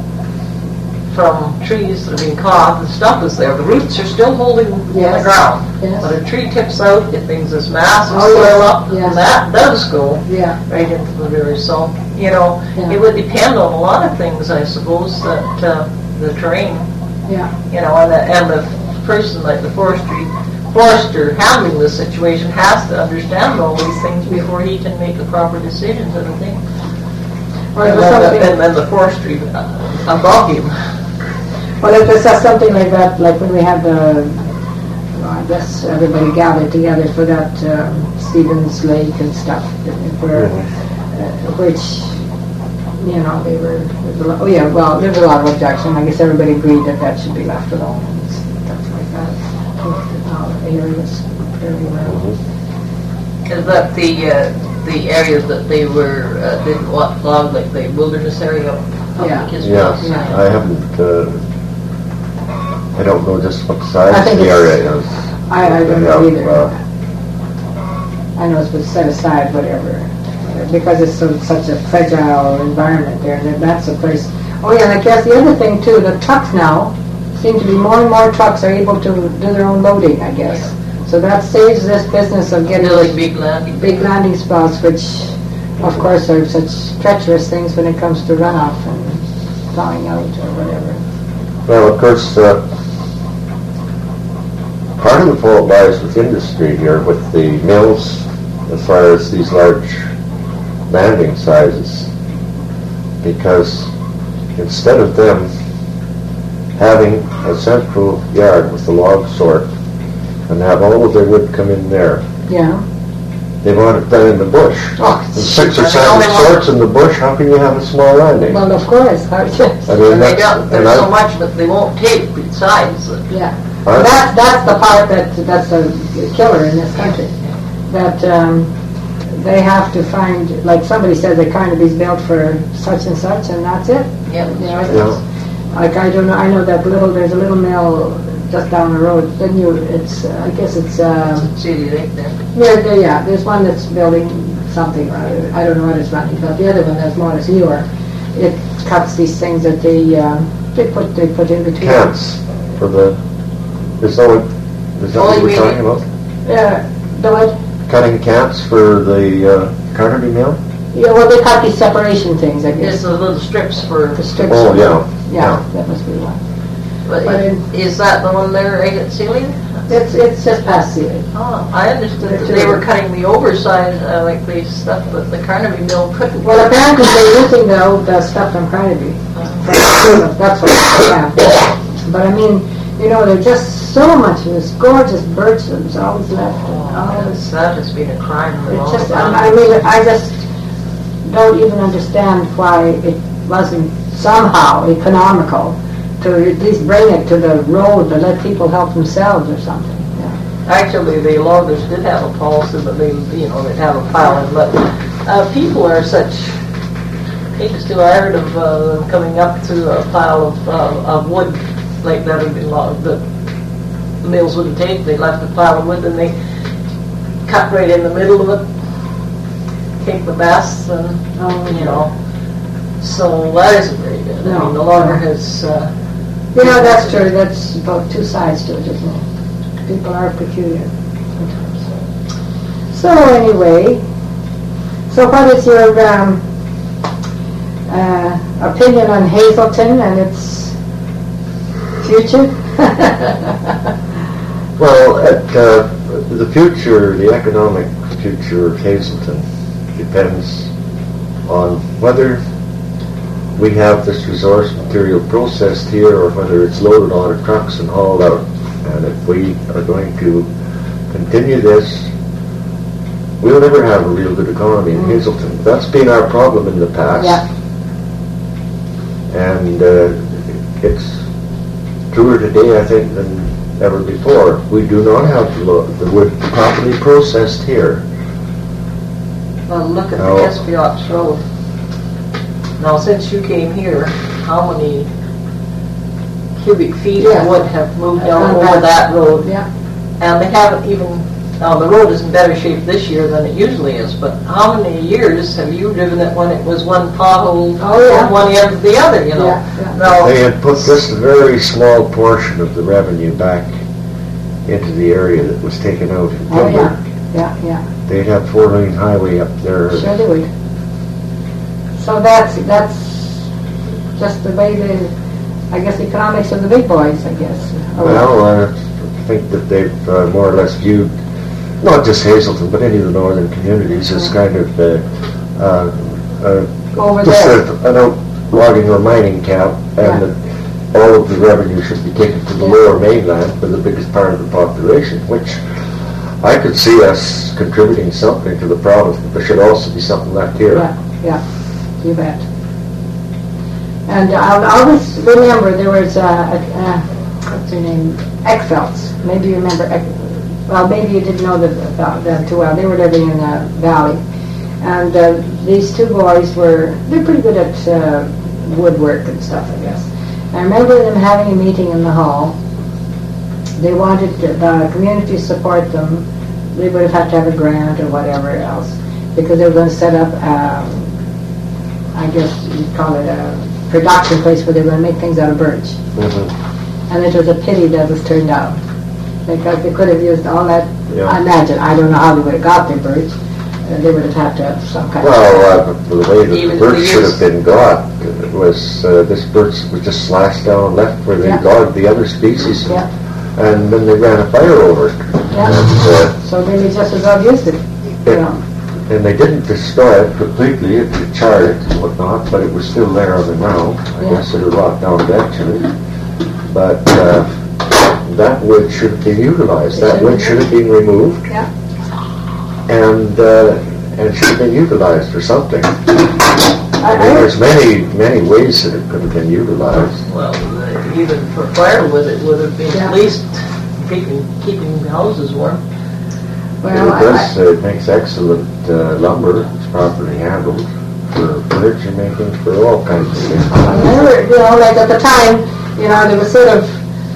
from trees that are being caught. The stuff is there. The roots are still holding Yes. the ground. Yes. But a tree tips out, it brings this massive Oh, yes. soil up, Yes. and that does go Yeah. right into the river. So, you know, Yeah. it would depend on a lot of things, I suppose, that uh, the terrain, Yeah. you know, and the, and the person like the forestry forester handling this situation has to understand all these things before he can make the proper decisions, I would think. Or it And was then, the, something, and then the forestry uh, above him. well, it was uh, something like that, like when we had the, well, I guess everybody gathered together for that um, Stevens Lake and stuff, where, uh, which, you know, they were, there was a lot- oh yeah, well, there was a lot of objection. I guess everybody agreed that that should be left alone and stuff like that. Uh, areas very well. Is that the uh, the areas that they were uh, didn't want log, like the wilderness area up Yeah. in Kismet? yes, Yeah. I haven't, uh, I don't know just what size I think the it's- area is. I, I don't They know have, either. uh, I know it's been set aside, whatever, because it's so, such a fragile environment there, that that's a place. Oh yeah, and I guess the other thing too, the trucks now, seem to be more and more trucks are able to do their own loading, I guess. So that saves this business of getting Really big landing. big landing spots, which of course are such treacherous things when it comes to runoff and thawing out or whatever. Well, of course, uh, part of the fault lies with industry here, with the mills, as far as these large landing sizes, because instead of them having a central yard with the log sort and have all of their wood come in there, Yeah. they want it done in the bush. Oh, And six or Are they seven only one- sorts in the bush, how can you have a small landing? Well, of course. How- I mean, And they that's, don't, and there's so I, much that they won't take besides. uh, Yeah. I- That's, that's the part that, that's a killer in this country. That um, they have to find, like somebody said, that Carnaby's built for such and such, and that's it. Yeah, You know, that's it's- like I don't know, I know that little, there's a little mill just down the road. Then you, it's, uh, I guess it's, um, City Lake there. yeah, there- yeah, there's one that's building something, or other. I don't know what it's running, but the other one that's more, is newer. It cuts these things that they, um, they put, they put in between. cants for the, is that what, is that Oh, what you we're mean- talking about? Yeah, the what? Cutting cants for the uh, Carnaby mill? Yeah, well, they cut these separation things, I It's guess. the little strips for, The strips. Oh, yeah. Yeah, that must be one. but But i- in- is that the one there right at Sealy? It's, it's just past ceiling. Oh, I understood that they were cutting the overside, uh, like the stuff that the Carnaby mill couldn't. Well, apparently they're using the old uh, stuff from Carnegie. That's what, yeah. But I mean, you know, there's just so much of this gorgeous birch that was always left. And all Oh, this. That has been a crime in the It's long just, time. I mean, I just don't even understand why it wasn't somehow economical to at least bring it to the road to let people help themselves or something. Yeah. Actually, the loggers did have a policy that they, you know, they'd have a piling, but uh, people are such, heaps too. I heard of uh, them coming up to a pile of, uh, of wood, like that had been logged, that the mills wouldn't take. They left a pile of wood and they cut right in the middle of it, take the best, and, Oh, you know, so that isn't very good. I No. mean, the logger has, uh, You know, that's true. That's about two sides to it, isn't it? People are peculiar sometimes. So anyway, so what is your um, uh, opinion on Hazelton and its future? Well, at, uh, the future, the economic future of Hazelton depends on whether we have this resource material processed here, or whether it's loaded on our trucks and hauled out. And if we are going to continue this, we'll never have a real good economy in Hazelton. That's been our problem in the past. Yeah. And uh, it's truer today, I think, than ever before. We do not have the, lo- the wood properly processed here. Well, look at No. the Espiox Road. Now, since you came here, how many cubic feet Yeah. of wood have moved I've down done over that. that road? Yeah. And they haven't even, now the road is in better shape this year than it usually is, but how many years have you driven it when it was one pothole Oh, yeah. from one end to the other, you know? Yeah, yeah. Now, They had put just a very small portion of the revenue back into the area that was taken out in Oh, timber. yeah, yeah, yeah. They'd have four-lane highway up there. Sure they would. So that's, that's just the way the, I guess, economics of the big boys, I guess. Or- Well, I think that they've uh, more or less viewed, not just Hazelton, but any of the northern communities as kind of uh, uh, uh, Over just there. a- an out logging or mining camp, Yeah. and that all of the revenue should be taken to the Yeah. lower mainland for the biggest part of the population, which I could see us contributing something to the province, but there should also be something left here. Yeah, yeah, you bet. And I'll always remember there was a, a, a what's her name, Eckfelds. Maybe you remember, Eck, well, maybe you didn't know the, about them too well. They were living in the valley. And uh, these two boys were, they're pretty good at uh, woodwork and stuff, I guess. I remember them having a meeting in the hall. They wanted the community to support them. They would have had to have a grant or whatever else, because they were going to set up, um, I guess you'd call it a production place where they were going to make things out of birch. Mhm. And it was a pity that was turned down, because they could have used all that. Yeah. I imagine, I don't know how they would have got their birch. Uh, they would have had to have some kind Well, of. uh, the way that Even the birch the should years- have been got was, uh, this birch was just slashed down and left where they Yeah. logged the other species. and- Yeah. And then they ran a fire over it. Yeah. And, uh, So they would just as well used it, you know. and they didn't destroy it completely, it it charred it and whatnot, but it was still there on the ground. I Yeah. guess it'll rot down eventually. But uh, that wood should have been utilized. It That should wood have should have been removed Yeah. and uh, and should have been utilized for something. I, I mean, I, there's many, many ways that it could have been utilized. well, uh, even for firewood, it would have been Yeah. at least keeping, keeping houses warm. well, It I, does, uh, it makes excellent uh, lumber, it's properly handled for furniture making, for all kinds of things. I remember, you know, like at the time, you know, there was sort of,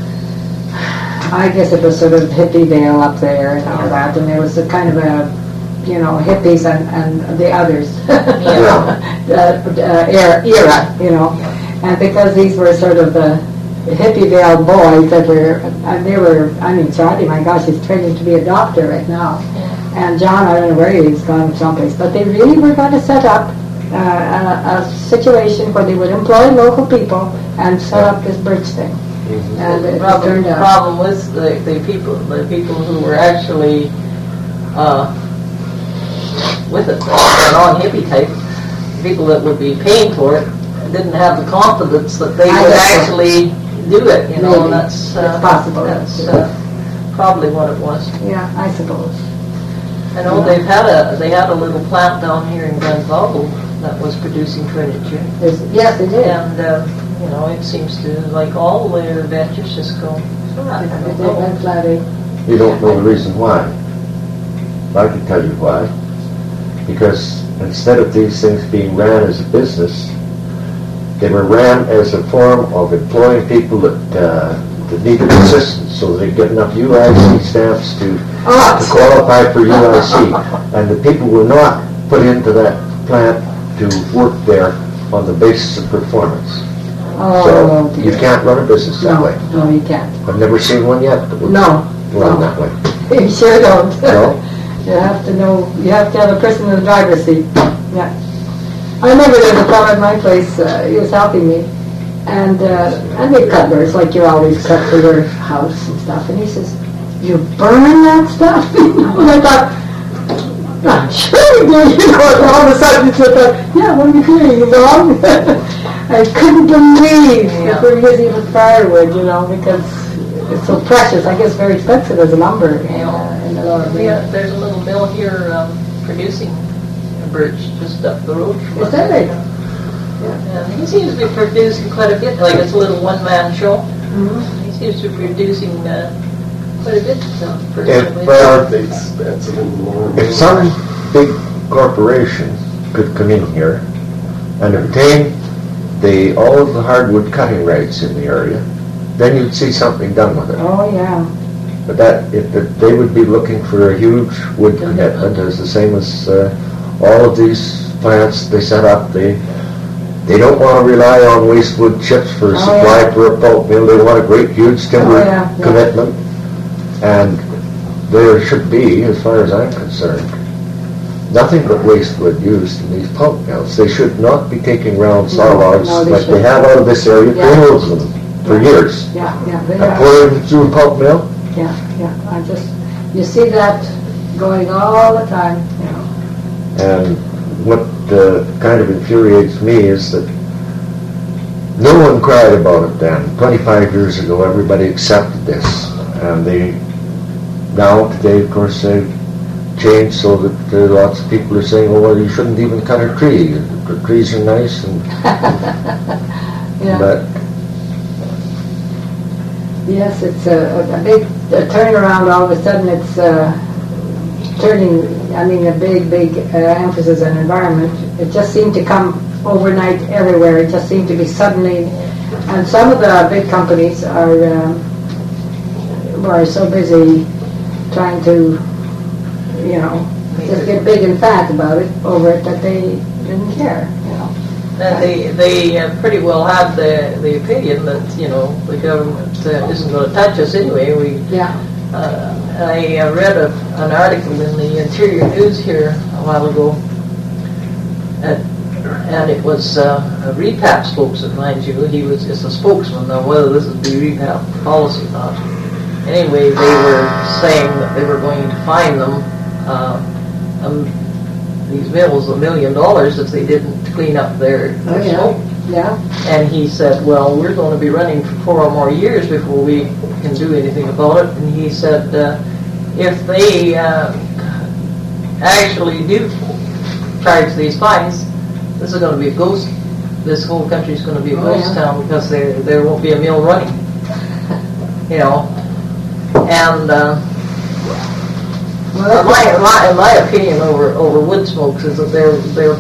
I guess it was sort of Hippieville up there and all that, and there was a kind of a, you know, hippies and, and the others. Yeah. uh, uh, era, era, you know, and because these were sort of the Hippieville boys that were, and they were, I mean, Charlie, my gosh, he's training to be a doctor right now. And John, I don't know where he's gone someplace, but they really were going to set up uh, a, a situation where they would employ local people and set up this birch thing. And The it problem, turned out. problem with the, the people, the people who were actually, uh, with it, the non-hippie type, people that would be paying for it, didn't have the confidence that they I would guess so. actually do it, you know, Maybe. and that's, uh, It's possible. that's, uh, probably what it was. Yeah, I suppose. I know they've had a, they had a little plant down here in Glenville that was producing furniture. There's, yes, they did. And, uh, you know, it seems to, like all their ventures, just go flat. They did went flatty. You don't know the reason why. I can tell you why. Because instead of these things being ran as a business, they were ran as a form of employing people that, uh, that needed assistance, so they get enough U I C stamps to, Oh, to qualify for U I C. And the people were not put into that plant to work there on the basis of performance. oh, So dear. you can't run a business that No, way. no, you can't. I've never seen one yet that would No, run no. that way. You sure don't. No? You have to know, you have to have a person in the driver's seat. Yeah. I remember there was a fellow at my place, uh, he was helping me, and uh, I made cutlers like you always cut for your house and stuff, and he says, "You burn that stuff?" And I thought, "I'm sure we do," you know, and all of a sudden it's like, "Yeah, what are you doing, you dog?" I couldn't believe Yeah. that we're using the firewood, you know, because it's so precious. I guess very expensive as a lumber in, Yeah. uh, in the lower Yeah, green. there's a little mill here um, producing birch just up the road from Is us. that right? And he seems to be producing quite a bit, like it's a little one-man show. Mhm. He seems to be producing uh, quite a bit of birch. If, I uh, Aren't they expensive and more? If some big corporation could come in here and obtain the, all of the hardwood cutting rights in the area, then you'd see something done with it. Oh, yeah. But that, if, that they would be looking for a huge wood commitment, as the same as uh, all of these plants they set up, they, they don't want to rely on waste wood chips for Oh, supply yeah. for a pulp mill, they want a great huge timber Oh, yeah, yeah. commitment. And there should be, as far as I'm concerned, nothing but waste wood used in these pulp mills. They should not be taking round saw No, logs no, they like they shouldn't. have out of this area, Yeah. trails of them for Yeah. years. Yeah, yeah. They And are. pour them through a pulp mill, Yeah, yeah. I just, you see that going all the time, you know. and what uh, kind of infuriates me is that no one cried about it then. twenty-five years ago, everybody accepted this, and they, now today, of course, they've changed so that uh, lots of people are saying, oh, well, you shouldn't even cut a tree. The trees are nice, and Yeah. but Yes, it's a, a big a turnaround. All of a sudden, it's uh, turning. I mean, a big, big uh, emphasis on environment. It just seemed to come overnight everywhere. It just seemed to be suddenly. And some of the big companies are um, are so busy trying to, you know, just get big and fat about it over it that they didn't care. You know. Uh, they they uh, pretty well have the the opinion that, you know, the government uh, isn't going to touch us anyway. We Yeah. uh, I uh, read a, an article in the Interior News here a while ago, and, and it was uh, a R E P A P spokesman, mind you. He was just a spokesman. Now whether this is the R E P A P policy or not. Anyway, they were saying that they were going to fine them. Uh, um, these mills a million dollars if they didn't clean up their, Oh their yeah. smoke. Yeah. And he said, well, we're going to be running for four or more years before we can do anything about it. And he said, uh, if they uh, actually do charge these fines, this is going to be a ghost. This whole country is going to be a Oh, ghost yeah. town because there there won't be a mill running. You know, and. Uh, Well, in my, in my, in my opinion over, over wood smokes is that they're, they're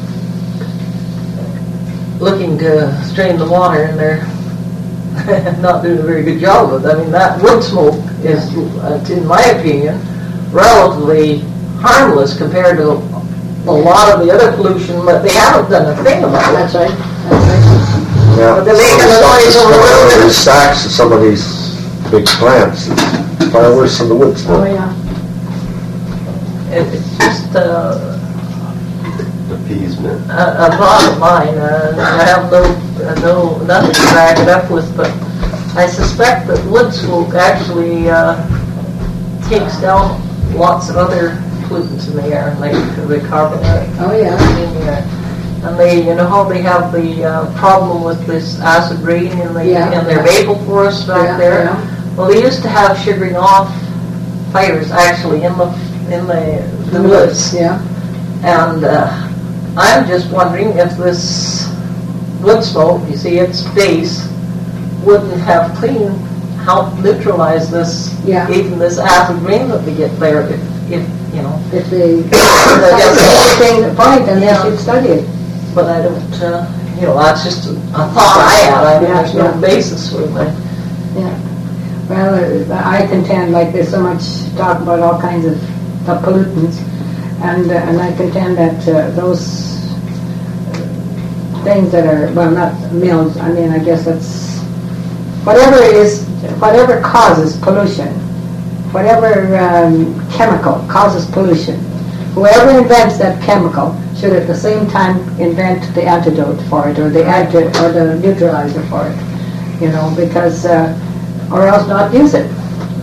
looking to strain the water and they're not doing a very good job of it. I mean, that wood smoke is, uh, in my opinion, relatively harmless compared to a lot of the other pollution, but they haven't done a thing about it. That's right. That's right. yeah, But they're making some of a the noise stuff over that's coming out of there. these stacks of some of these big plants, it's far worse than the wood Oh smoke. yeah. It- It's just uh, Appeasement. a, a thought of mine. Uh, I have no, uh, no, nothing to back it up with, but I suspect that wood smoke actually uh, takes down lots of other pollutants in the air, like the carbon Oh yeah. in the air. And they, you know how they have the uh, problem with this acid rain in the Yeah, in their yeah. maple forests back Yeah, there. yeah. Well, they used to have sugaring off fires actually in the in the the woods. Yeah. And uh, I'm just wondering if this wood smoke, you see its base, wouldn't have clean, help neutralize this, Yeah. even this acid rain that we get there, if, if you know. If they Yes. anything the point, then they Yeah. should study it. But I don't, uh, you know, that's just a, a thought I had. I mean, Yeah, there's no yeah. basis for it. Yeah. Well, uh, I contend, like there's so much talk about all kinds of, of pollutants, and uh, and I contend that uh, those things that are, well, not mills, I mean, I guess that's, whatever it is, whatever causes pollution, whatever um, chemical causes pollution, whoever invents that chemical should at the same time invent the antidote for it, or the anti, or the neutralizer for it, you know, because, uh, or else not use it.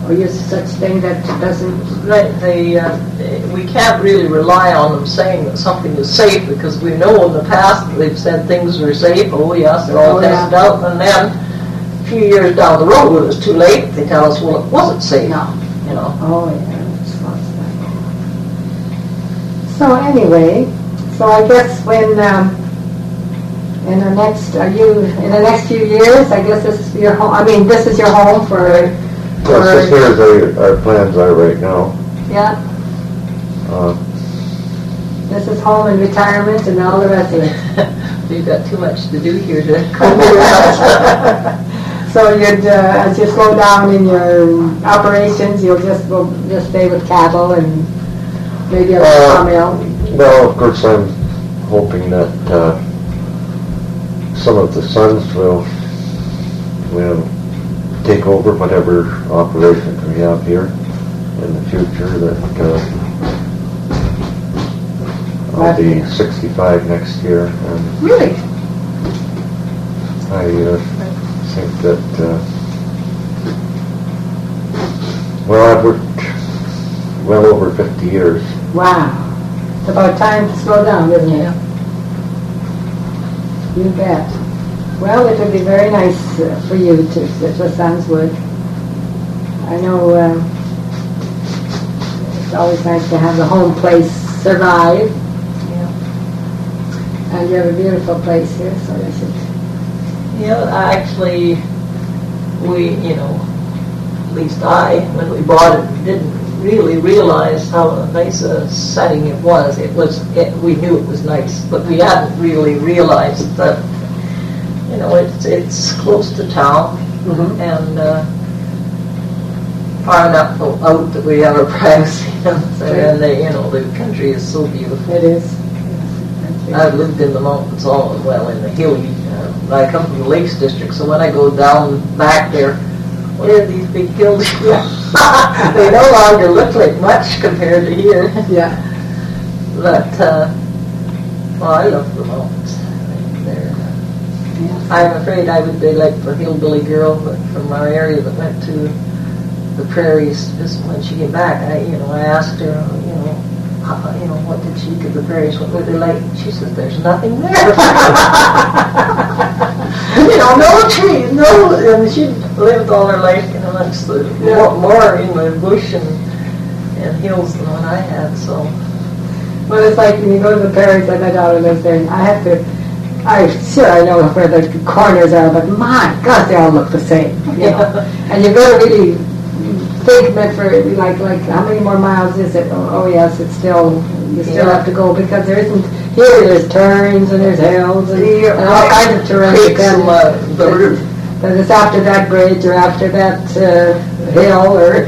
or use such thing that doesn't, Right, they, uh, we can't really rely on them saying that something is safe, because we know in the past that they've said things were safe, oh yes, they're all Oh, yeah. tested out, and then a few years down the road when it's too late, they tell us, well, it wasn't safe, no. you know. Oh, yeah, that's lots of that. So anyway, so I guess when, um, in the next, are you, in the next few years, I guess this is your home, I mean, this is your home for, Yes, as for, far as our, our plans are right now. yeah, Uh, this is home and retirement and all the rest of it. We've got too much to do here to So you'd, uh, as you slow down in your operations, you'll just, will just stay with cattle and maybe a Uh, sawmill? Well, of course, I'm hoping that uh, some of the sons will will take over whatever operations we have here in the future. That uh, I'll be sixty-five next year, and Really? I uh, think that uh, well, I've worked well over fifty years. Wow. It's about time to slow down, isn't it? You bet. Well, it would be very nice uh, for you to, if the sons would. I know uh, it's always nice to have the home place survive. Yeah. And you have a beautiful place here, so they should. Yeah, actually, we, you know, at least I, when we bought it, didn't really realize how nice a setting it was. It was, it, we knew it was nice, but we hadn't really realized that, you know, it's it's close to town Mm-hmm. and uh, far enough out that we have our privacy. And they, you know, the country is so beautiful. It is. I've lived in the mountains all, well, in the hilly. Uh, I come from the Lakes District, so when I go down back there, what are these big hills? They no longer look like much compared to here. Yeah. But, uh, well, I love the mountains. They're, Yeah. I'm afraid I would be like the hillbilly girl that- from our area that went to the prairies. Just when she came back, I, you know, I asked her, you know, how, you know, what did she do to the prairies? What were they like? She said, "There's nothing there." You know, no trees, no. And she lived all her life, you know, that's the more, more in the bush and and hills than what I had. So Well, it's like when you go to the prairies, like my daughter lives there, and I have to, I'm sure I know where the corners are, but my God, they all look the same. You know? And you go to really think that for, like, like how many more miles is it? Oh, oh yes, it's still, you still Yeah. have to go, because there isn't, here there's turns and there's hills and, Yeah, and all kinds of terrain. creeks depending- and, uh, the but- roof. But it's after that bridge or after that uh, hill or...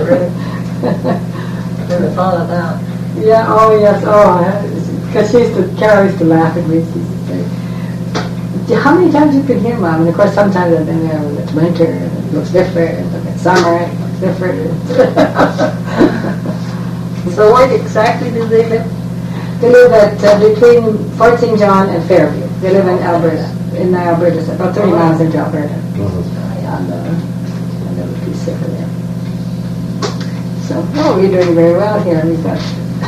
never thought of that. Yeah, oh yes, oh, because she used to, Carol used to laugh at me. She used to say, "Gee, how many times you could hear Mom?" And of course, sometimes I've been there when it's winter and it looks different, and when it's summer it looks different. So where exactly do they live? They live at, uh, between Fort Saint John and Fairview. They live in Alberta, in Alberta, it's about thirty miles into Alberta. Mhm. On the, on the other piece over there. So, oh, you're doing very well here, we've got.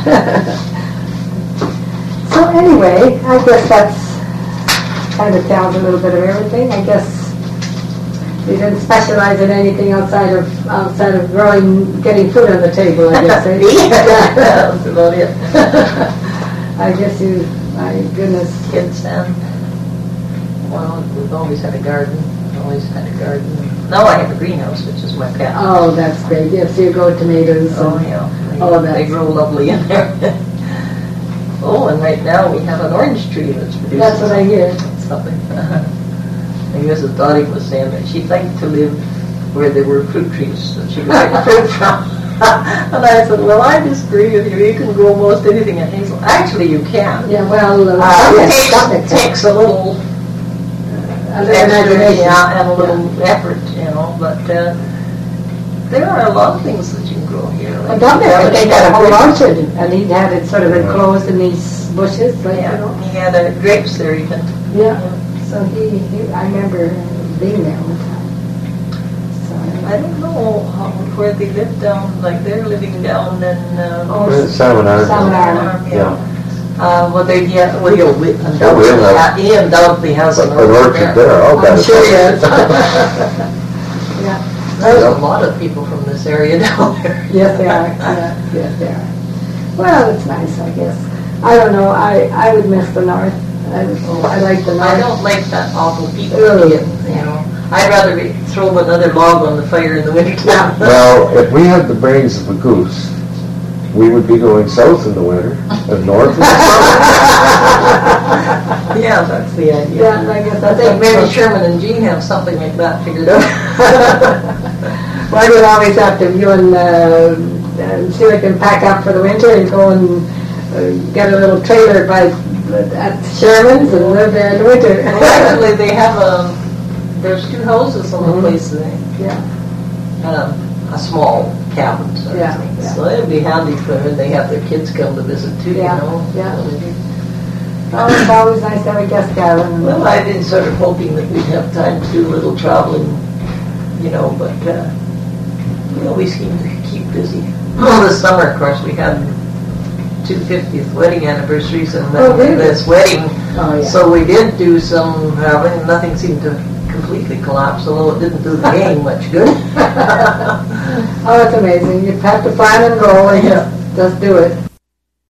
So anyway, I guess that's kind of tells a little bit of everything. I guess you didn't specialize in anything outside of outside of growing, getting food on the table, I guess. eh? That's about it. I guess you, my goodness. Kids and, well, we've always had a garden, always had a garden. Now I have a greenhouse, which is my pet. Oh, that's great. Yes, you grow tomatoes. Oh, and- yeah. They, all of that. they grow lovely in there. Oh, and right now we have an orange tree that's producing That's what I hear. something. And Missus Dottie was saying that she'd like to live where there were fruit trees that she could get fruit from. And I said, well, I disagree with you. You can grow most anything in Hazel. Actually, you can. Yeah, well, uh, Uh, yes, it some takes, it takes a little a little extra, imagination. yeah, and a little effort, you know, but uh, there are a lot of things that you can grow here. Well, Like down there, they got a whole grapes. orchard, and he had it sort of enclosed in these bushes, like, you Yeah, know. he had uh, grapes there even. Yeah, so he, he, I remember being there one time. So, I don't know how, where they live down, like they're living down in, uh, Oh, Salmon Arm. Salmon Arm. Farm, Yeah. Uh, well, they, yeah, well, he'll, wi- Yeah, undoubtedly, we'll have- ha- he undoubtedly has But an the orchard orchard there. there, I'll bet. I'm it's- sure yes. Yeah. There's a lot of people from this area down there. Yes, they are. Yeah, yes, they are. Well, it's nice, I guess. I don't know. I, I would miss the north. I, I like the north. I don't like that awful people Ugh. again, you know. I'd rather be, throw another log on the fire in the winter time. Well, if we had the brains of a goose, we would be going south in the winter and north in the summer. Yeah, that's the idea. Yeah, I guess I that's think maybe what- Sherman and Jean have something like that figured out. Well, I would always have to, you and, uh, and see if I can pack up for the winter and go and uh, get a little trailer by, at Sherman's and live there in the winter. Well, actually, they have a, there's two houses on the Mhm. place, they, Yeah, um, a small cabin sort of Yeah, thing. yeah. So it'd be handy for them, they have their kids come to visit too, you Yeah, know. yeah. So they do. oh, it's always nice to have a guest cabin. Well, I've been sort of hoping that we'd have time to do a little traveling, you know, but, uh, we always seem to keep busy. Well, this summer, of course, we had two fiftieth wedding anniversaries and Oh, then really? this wedding. Oh, yeah. So we did do some traveling, and nothing seemed to completely collapse, although it didn't do the gang much good. Oh, it's amazing. You have to plan and go and Yeah. just do it.